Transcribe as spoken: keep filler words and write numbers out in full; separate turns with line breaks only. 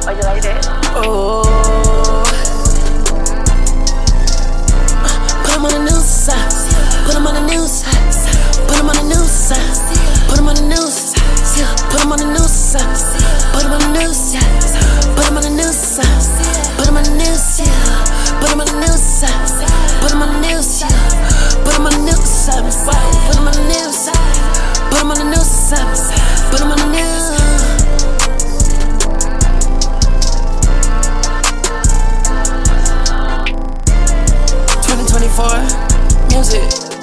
Oh, you like that?
Oh, put 'em on the news side. Put 'em on the news side. Put 'em on the news side. Put 'em on the news side. Put 'em on the news side. Put 'em on the news side. Put 'em on the news side. Put 'em on the news side. Put 'em on the news side. Put 'em on the news side. Put 'em on the news side. Put 'em on the news side. Put 'em on the news side. Put 'em on the news. twenty twenty-four music.